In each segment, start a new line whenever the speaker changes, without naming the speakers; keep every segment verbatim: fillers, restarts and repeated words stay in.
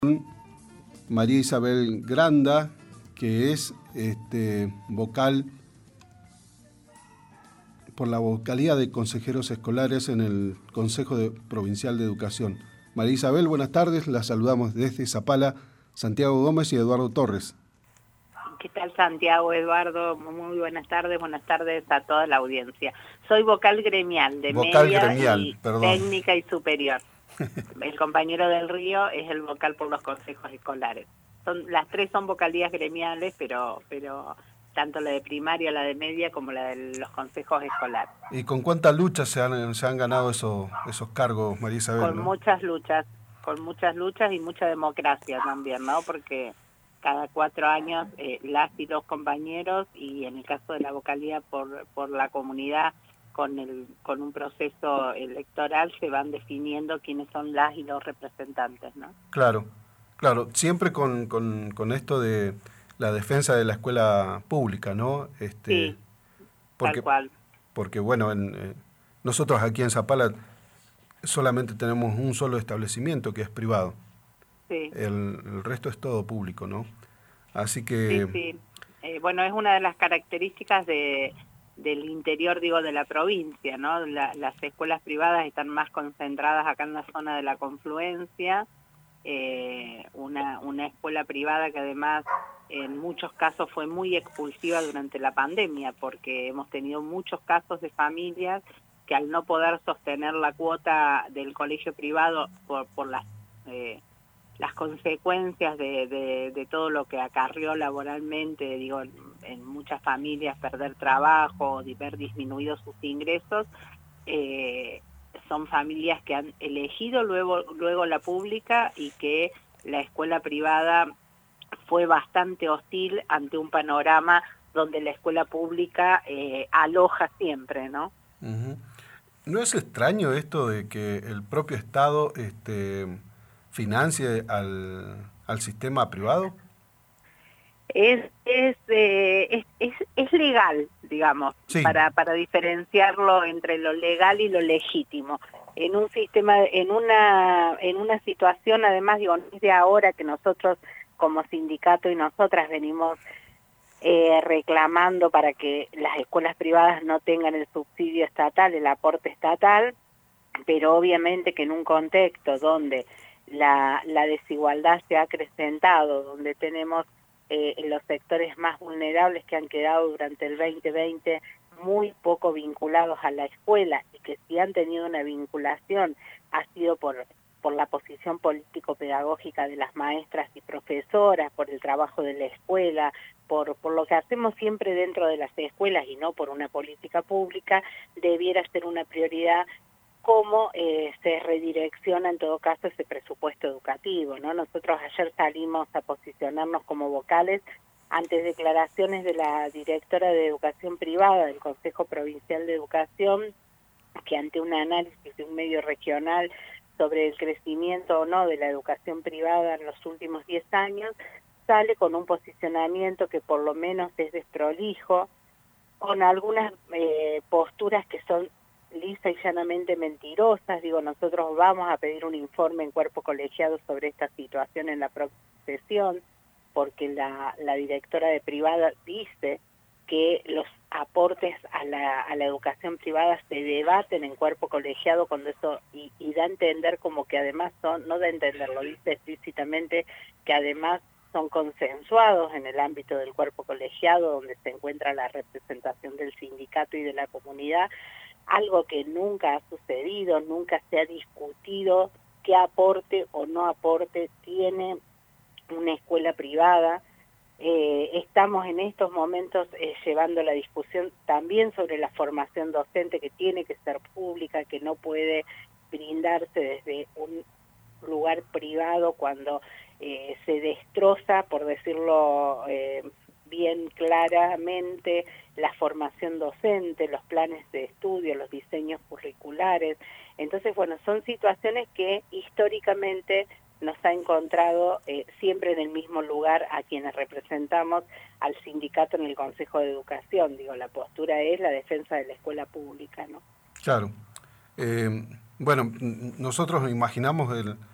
María Isabel Granda, que es este, vocal por la vocalía de consejeros escolares en el Consejo de- Provincial de Educación. María Isabel, buenas tardes, la saludamos desde Zapala, Santiago Gómez y Eduardo Torres.
¿Qué tal, Santiago, Eduardo? Muy buenas tardes, buenas tardes a toda la audiencia. Soy vocal gremial de
Vocal
media
gremial,
y
perdón.
técnica y superior. El compañero del Río es el vocal por los consejos escolares. Son, las tres son vocalías gremiales, pero, pero tanto la de primaria, la de media, como la de los consejos escolares.
¿Y con cuánta lucha se han, se han ganado esos, esos cargos, María Isabel?
Con
¿no?
muchas luchas, con muchas luchas y mucha democracia también, ¿no? Porque cada cuatro años eh, las y los compañeros, y en el caso de la vocalía por, por la comunidad, con, el, con un proceso electoral se van definiendo quiénes son las y los representantes, ¿no?
Claro, claro, siempre con, con, con esto de la defensa de la escuela pública, ¿no? Este,
Sí,
porque,
tal cual.
porque bueno, en, eh, nosotros aquí en Zapala solamente tenemos un solo establecimiento que es privado.
Sí,
El, el resto es todo público, ¿no? Así
sí,
que,
sí. Eh, bueno, es una de las características de, del interior, digo, de la provincia, ¿no? La, las escuelas privadas están más concentradas acá en la zona de la confluencia. Eh, una, una escuela privada que además en muchos casos fue muy expulsiva durante la pandemia, porque hemos tenido muchos casos de familias que al no poder sostener la cuota del colegio privado por, por las, eh, las consecuencias de, de, de todo lo que acarrió laboralmente, digo, en, en muchas familias perder trabajo, ver disminuidos sus ingresos, eh, son familias que han elegido luego, luego la pública, y que la escuela privada fue bastante hostil ante un panorama donde la escuela pública eh, aloja siempre, ¿no?
uh-huh. ¿No es extraño esto de que el propio Estado este, financie al, al sistema privado?
Es, es, eh, es, es, es legal, digamos,
Sí.
para, para diferenciarlo entre lo legal y lo legítimo. En un sistema, en una, en una situación, además, digo, no es de ahora que nosotros como sindicato y nosotras venimos eh, reclamando para que las escuelas privadas no tengan el subsidio estatal, el aporte estatal, pero obviamente que en un contexto donde la, la desigualdad se ha acrecentado, donde tenemos eh, los sectores más vulnerables que han quedado durante el veinte veinte muy poco vinculados a la escuela, y que si han tenido una vinculación ha sido por, por la posición político-pedagógica de las maestras y profesoras, por el trabajo de la escuela, por, por lo que hacemos siempre dentro de las escuelas y no por una política pública, debiera ser una prioridad cómo eh, se redirecciona en todo caso ese presupuesto educativo, ¿no? Nosotros ayer salimos a posicionarnos como vocales ante declaraciones de la directora de Educación Privada del Consejo Provincial de Educación, que ante un análisis de un medio regional sobre el crecimiento o no de la educación privada en los últimos diez años, sale con un posicionamiento que por lo menos es desprolijo, con algunas eh, posturas que son lisa y llanamente mentirosas. Digo, nosotros vamos a pedir un informe en cuerpo colegiado sobre esta situación en la próxima sesión, porque la, la directora de privada dice que los aportes a la, a la educación privada se debaten en cuerpo colegiado, cuando eso, y, y da a entender como que además son, no da a entender, lo dice explícitamente, que además son consensuados en el ámbito del cuerpo colegiado, donde se encuentra la representación del sindicato y de la comunidad, algo que nunca ha sucedido, nunca se ha discutido qué aporte o no aporte tiene una escuela privada. Eh, estamos en estos momentos eh, llevando la discusión también sobre la formación docente, que tiene que ser pública, que no puede brindarse desde un lugar privado cuando eh, se destroza, por decirlo eh, bien claramente, la formación docente, los planes de estudio, los diseños curriculares. Entonces, bueno, son situaciones que históricamente nos ha encontrado eh, siempre en el mismo lugar a quienes representamos al sindicato en el Consejo de Educación. Digo, la postura es la defensa de la escuela pública, ¿no?
Claro. Eh, bueno, nosotros imaginamos el,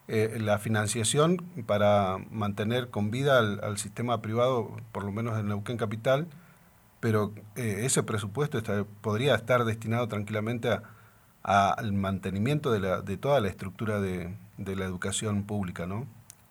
eh, la financiación para mantener con vida al, al sistema privado, por lo menos en Neuquén Capital, pero eh, ese presupuesto está, podría estar destinado tranquilamente a, a, al mantenimiento de, la, de toda la estructura de, de la educación pública, ¿no?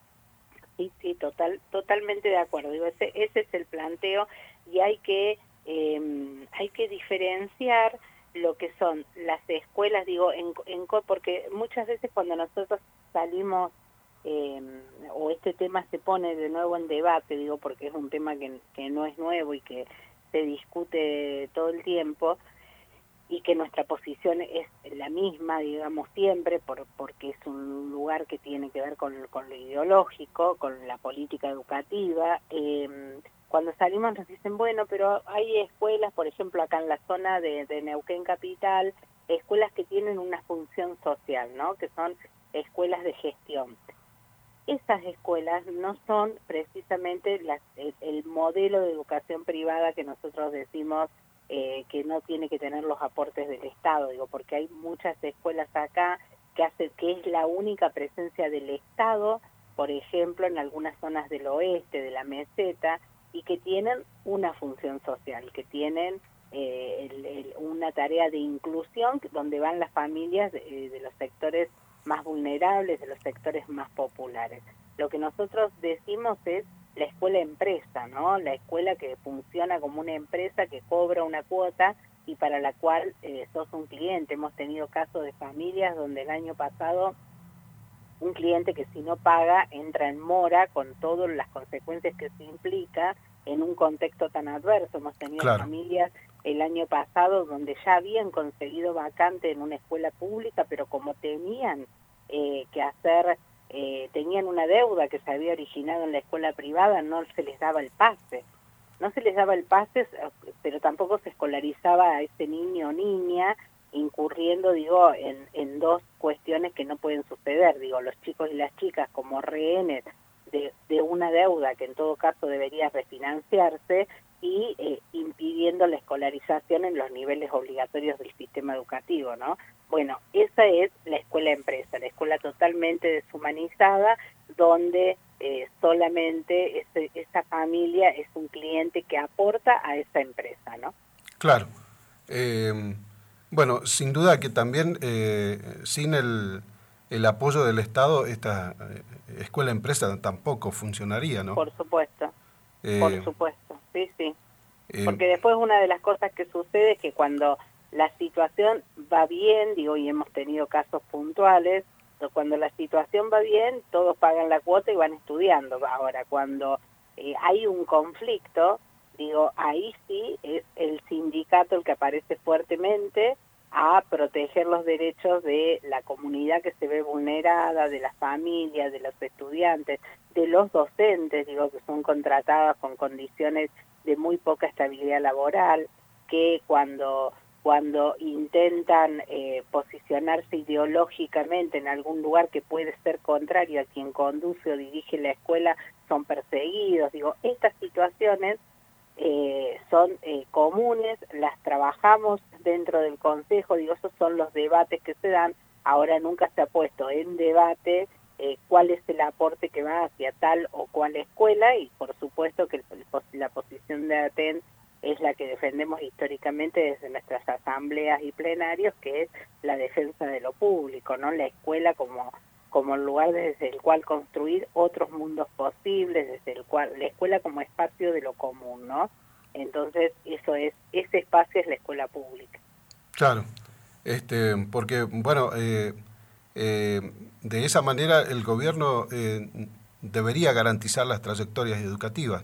Sí, sí, total, totalmente de acuerdo. Digo, ese, ese es el planteo y hay que, eh, hay que diferenciar lo que son las escuelas, digo, en, en porque muchas veces cuando nosotros salimos eh, o este tema se pone de nuevo en debate, digo, porque es un tema que, que no es nuevo y que se discute todo el tiempo, y que nuestra posición es la misma, digamos, siempre, por, porque es un lugar que tiene que ver con, con lo ideológico, con la política educativa. Eh, cuando salimos nos dicen, bueno, pero hay escuelas, por ejemplo, acá en la zona de, de Neuquén Capital, escuelas que tienen una función social, ¿no?, que son escuelas de gestión. Esas escuelas no son precisamente las, el, el modelo de educación privada que nosotros decimos Eh, que no tiene que tener los aportes del Estado, digo, porque hay muchas escuelas acá que hace que es la única presencia del Estado, por ejemplo, en algunas zonas del oeste, de la meseta, y que tienen una función social, que tienen eh, el, el, una tarea de inclusión donde van las familias de, de los sectores más vulnerables, de los sectores más populares. Lo que nosotros decimos es la escuela empresa, ¿no? La escuela que funciona como una empresa que cobra una cuota y para la cual eh, sos un cliente. Hemos tenido casos de familias donde el año pasado un cliente que si no paga entra en mora con todas las consecuencias que se implica en un contexto tan adverso. Hemos tenido claro. familias el año pasado donde ya habían conseguido vacante en una escuela pública, pero como tenían eh, que hacer... Eh, tenían una deuda que se había originado en la escuela privada, no se les daba el pase. No se les daba el pase, pero tampoco se escolarizaba a ese niño o niña, incurriendo, digo, en, en dos cuestiones que no pueden suceder. Digo, los chicos y las chicas como rehenes de, de una deuda que en todo caso debería refinanciarse y eh, impidiendo la escolarización en los niveles obligatorios del sistema educativo, ¿no? Bueno, esa es la escuela empresa, la escuela totalmente deshumanizada, donde eh, solamente ese, esa familia es un cliente que aporta a esa empresa, ¿no?
Claro. Eh, bueno, sin duda que también eh, sin el, el apoyo del Estado, esta eh, escuela empresa tampoco funcionaría, ¿no?
Por supuesto, eh, por supuesto, sí, sí.
Eh,
Porque después una de las cosas que sucede es que cuando la situación va bien, digo, y hemos tenido casos puntuales, cuando la situación va bien, todos pagan la cuota y van estudiando. Ahora, cuando eh, hay un conflicto, digo, ahí sí es el sindicato el que aparece fuertemente a proteger los derechos de la comunidad que se ve vulnerada, de las familias, de los estudiantes, de los docentes, digo, que son contratadas con condiciones de muy poca estabilidad laboral, que cuando... cuando intentan eh, posicionarse ideológicamente en algún lugar que puede ser contrario a quien conduce o dirige la escuela, son perseguidos. Digo, estas situaciones eh, son eh, comunes, las trabajamos dentro del Consejo, digo, esos son los debates que se dan. Ahora nunca se ha puesto en debate eh, cuál es el aporte que va hacia tal o cual escuela, y por supuesto que el, la posición de ATEN es la que defendemos históricamente desde nuestras asambleas y plenarios, que es la defensa de lo público, ¿no? La escuela como, como el lugar desde el cual construir otros mundos posibles, desde el cual, la escuela como espacio de lo común, ¿no? Entonces, eso es, ese espacio es la escuela pública.
Claro, este, porque, bueno, eh, eh, de esa manera el gobierno eh, debería garantizar las trayectorias educativas.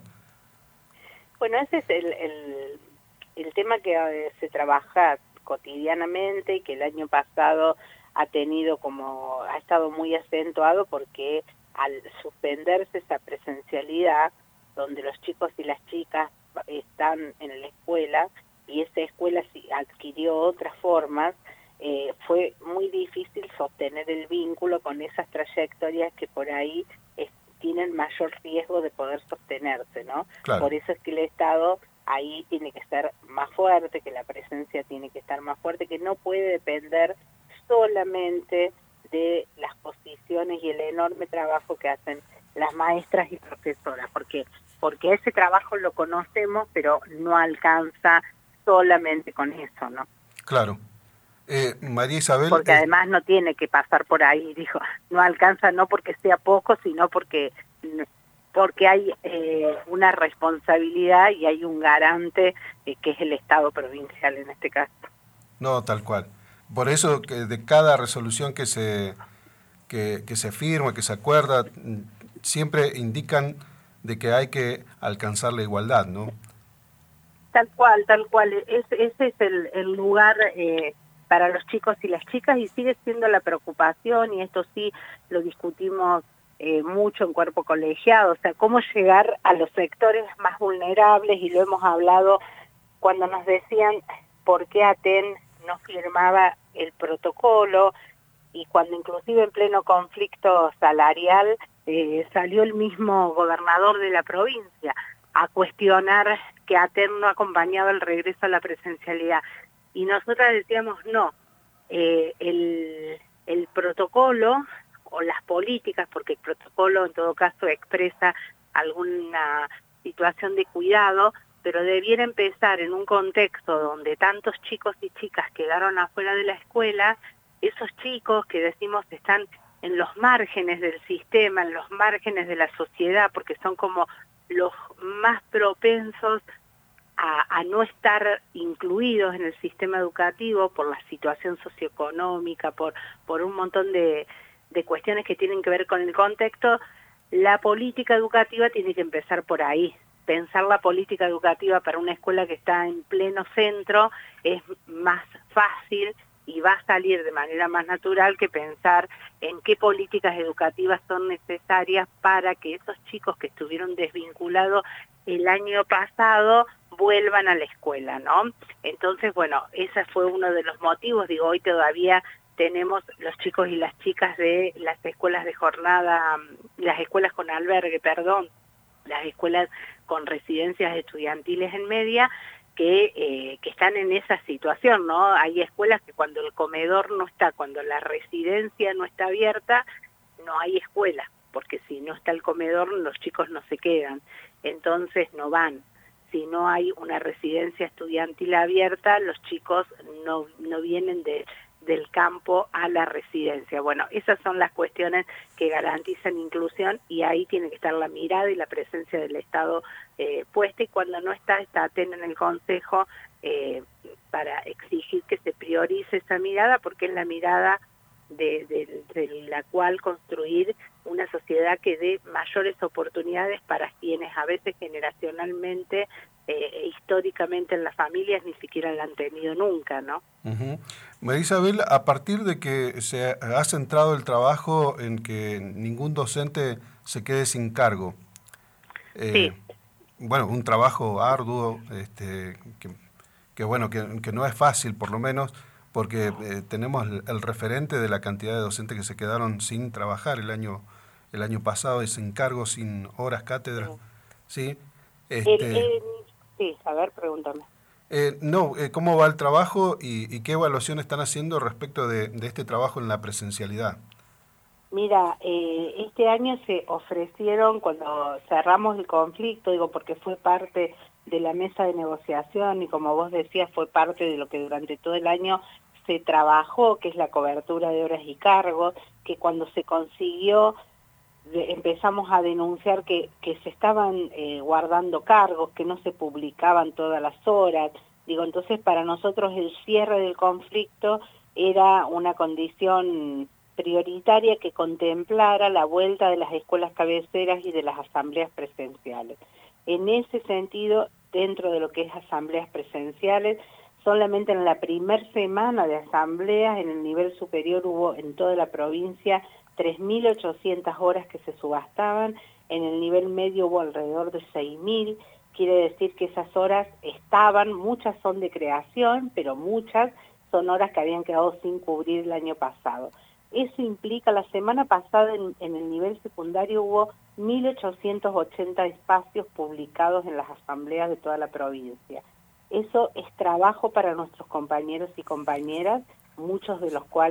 Bueno, ese es el, el, el tema que eh, se trabaja cotidianamente y que el año pasado ha tenido como, ha estado muy acentuado porque al suspenderse esa presencialidad, donde los chicos y las chicas están en la escuela y esa escuela adquirió otras formas, eh, fue muy difícil sostener el vínculo con esas trayectorias que por ahí tienen mayor riesgo de poder sostenerse, ¿no?
Claro.
Por eso es que el Estado ahí tiene que ser más fuerte, que la presencia tiene que estar más fuerte, que no puede depender solamente de las posiciones capacitaciones y el enorme trabajo que hacen las maestras y profesoras, porque porque ese trabajo lo conocemos, pero no alcanza solamente con eso, ¿no?
Claro. Eh, María Isabel...
Porque
eh,
además no tiene que pasar por ahí, dijo, no alcanza no porque sea poco, sino porque porque hay eh, una responsabilidad y hay un garante eh, que es el Estado provincial en este caso.
No, tal cual. Por eso que de cada resolución que se que, que se firma, que se acuerda, siempre indican de que hay que alcanzar la igualdad, ¿no?
Tal cual, tal cual. Es, ese es el, el lugar eh, para los chicos y las chicas y sigue siendo la preocupación, y esto sí lo discutimos eh, mucho en cuerpo colegiado, o sea, cómo llegar a los sectores más vulnerables, y lo hemos hablado cuando nos decían por qué ATEN no firmaba el protocolo, y cuando inclusive en pleno conflicto salarial eh, salió el mismo gobernador de la provincia a cuestionar que ATEN no acompañaba el regreso a la presencialidad. Y nosotras decíamos no, eh, el, el protocolo o las políticas, porque el protocolo en todo caso expresa alguna situación de cuidado, pero debiera empezar en un contexto donde tantos chicos y chicas quedaron afuera de la escuela, esos chicos que decimos están en los márgenes del sistema, en los márgenes de la sociedad, porque son como los más propensos a, a no estar incluidos en el sistema educativo por la situación socioeconómica, por, por un montón de, de cuestiones que tienen que ver con el contexto. La política educativa tiene que empezar por ahí. Pensar la política educativa para una escuela que está en pleno centro es más fácil y va a salir de manera más natural que pensar en qué políticas educativas son necesarias para que esos chicos que estuvieron desvinculados el año pasado vuelvan a la escuela, ¿no? Entonces, bueno, ese fue uno de los motivos. Digo, hoy todavía tenemos los chicos y las chicas de las escuelas de jornada, las escuelas con albergue, perdón, las escuelas con residencias estudiantiles en media, que, eh, que están en esa situación, ¿no? Hay escuelas que cuando el comedor no está, cuando la residencia no está abierta, no hay escuela, porque si no está el comedor los chicos no se quedan, entonces no van. Si no hay una residencia estudiantil abierta, los chicos no, no vienen de, del campo a la residencia. Bueno, esas son las cuestiones que garantizan inclusión, y ahí tiene que estar la mirada y la presencia del Estado eh, puesta, y cuando no está, está ATEN en el Consejo eh, para exigir que se priorice esa mirada, porque es la mirada de, de, de la cual construir una sociedad que dé mayores oportunidades para quienes a veces generacionalmente, eh, históricamente en las familias ni siquiera la han tenido nunca, ¿no?
Uh-huh. María Isabel, a partir de que se ha centrado el trabajo en que ningún docente se quede sin cargo, eh,
sí.
bueno, un trabajo arduo, este, que, que bueno, que, que no es fácil por lo menos, porque eh, tenemos el, el referente de la cantidad de docentes que se quedaron sin trabajar el año el año pasado, y sin cargo, sin horas cátedra, ¿sí? Este,
el, el, sí, a ver, pregúntame.
Eh, no, eh, ¿cómo va el trabajo y, y qué evaluación están haciendo respecto de, de este trabajo en la presencialidad?
Mira, eh, este año se ofrecieron, cuando cerramos el conflicto, digo, porque fue parte de la mesa de negociación y como vos decías, fue parte de lo que durante todo el año se trabajó, que es la cobertura de horas y cargos, que cuando se consiguió de, empezamos a denunciar que, que se estaban eh, guardando cargos, que no se publicaban todas las horas. Digo, entonces para nosotros el cierre del conflicto era una condición prioritaria que contemplara la vuelta de las escuelas cabeceras y de las asambleas presenciales. En ese sentido, dentro de lo que es asambleas presenciales, solamente en la primer semana de asambleas en el nivel superior hubo en toda la provincia tres mil ochocientas horas que se subastaban, en el nivel medio hubo alrededor de seis mil, quiere decir que esas horas estaban, muchas son de creación, pero muchas son horas que habían quedado sin cubrir el año pasado. Eso implica, la semana pasada en, en el nivel secundario hubo mil ochocientos ochenta espacios publicados en las asambleas de toda la provincia. Eso es trabajo para nuestros compañeros y compañeras, muchos de los cuales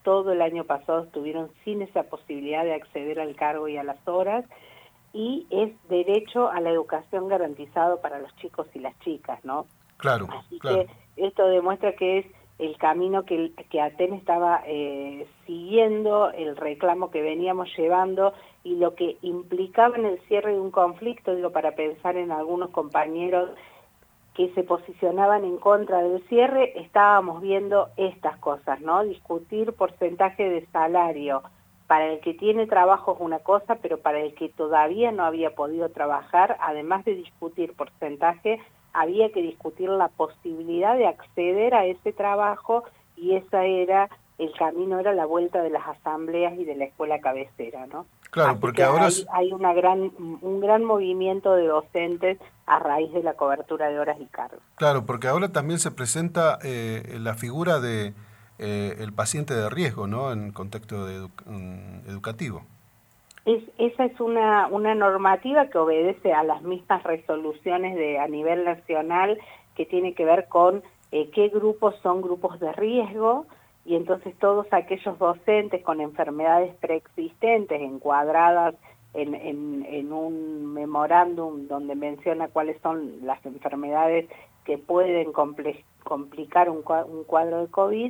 todo el año pasado estuvieron sin esa posibilidad de acceder al cargo y a las horas, y es derecho a la educación garantizado para los chicos y las chicas, ¿no?
Claro,
Así
claro.
que esto demuestra que es el camino que, que Aten estaba eh, siguiendo, el reclamo que veníamos llevando y lo que implicaba en el cierre de un conflicto, digo, para pensar en algunos compañeros que se posicionaban en contra del cierre, estábamos viendo estas cosas, ¿no? Discutir porcentaje de salario. Para el que tiene trabajo es una cosa, pero para el que todavía no había podido trabajar, además de discutir porcentaje, había que discutir la posibilidad de acceder a ese trabajo, y esa era, el camino era la vuelta de las asambleas y de la escuela cabecera, ¿no?
Claro,
Así
porque
que
ahora...
hay, hay una gran, un gran movimiento de docentes a raíz de la cobertura de horas y cargos.
Claro, porque ahora también se presenta eh, la figura de eh, el paciente de riesgo, ¿no? En contexto de edu um, educativo.
Es, esa es una, una normativa que obedece a las mismas resoluciones de a nivel nacional, que tiene que ver con eh, qué grupos son grupos de riesgo, y entonces todos aquellos docentes con enfermedades preexistentes encuadradas en, en, en un memorándum donde menciona cuáles son las enfermedades que pueden complicar un, un cuadro de COVID,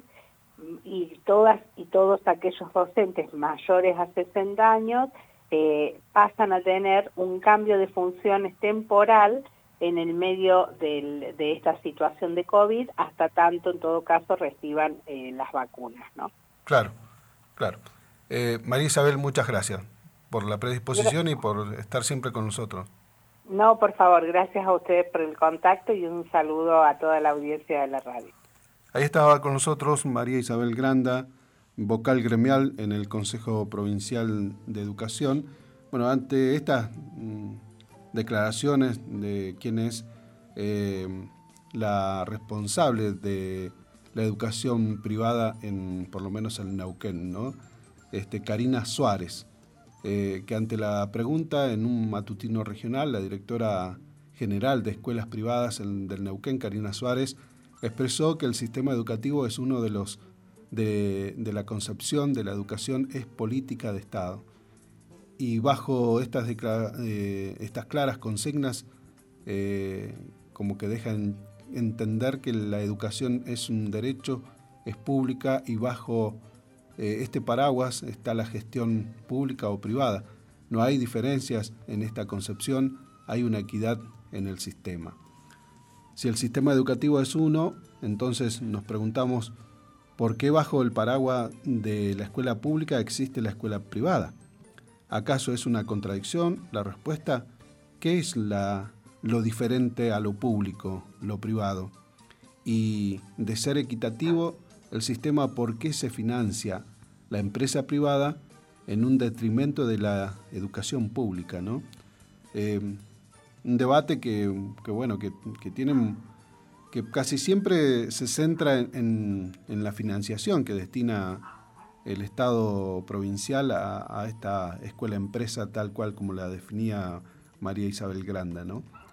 y todas y todos aquellos docentes mayores a sesenta años eh, pasan a tener un cambio de funciones temporal en el medio del, de esta situación de COVID, hasta tanto, en todo caso, reciban eh, las vacunas, ¿no?
Claro, claro. Eh, María Isabel, muchas gracias por la predisposición y por estar siempre con nosotros.
No, por favor, gracias a ustedes por el contacto y un saludo a toda la audiencia de la radio.
Ahí estaba con nosotros María Isabel Granda, vocal gremial en el Consejo Provincial de Educación. Bueno, ante estas mmm, declaraciones de quien es eh, la responsable de la educación privada, en por lo menos en Neuquén, ¿no? Este, Karina Suárez, eh, que ante la pregunta en un matutino regional, la directora general de escuelas privadas en, del Neuquén, Karina Suárez, expresó que el sistema educativo es uno de los de, de la concepción de la educación es política de Estado. Y bajo estas, eh, estas claras consignas, eh, como que dejan entender que la educación es un derecho, es pública, y bajo eh, este paraguas está la gestión pública o privada. No hay diferencias en esta concepción, hay una equidad en el sistema. Si el sistema educativo es uno, entonces nos preguntamos ¿por qué bajo el paraguas de la escuela pública existe la escuela privada? ¿Acaso es una contradicción? La respuesta, ¿qué es la, lo diferente a lo público, lo privado? Y de ser equitativo, el sistema, ¿por qué se financia la empresa privada en un detrimento de la educación pública, ¿no? Eh, un debate que, que bueno, que, que tienen, que casi siempre se centra en, en, en la financiación que destina el Estado provincial a, a esta escuela empresa tal cual como la definía María Isabel Granda, ¿no?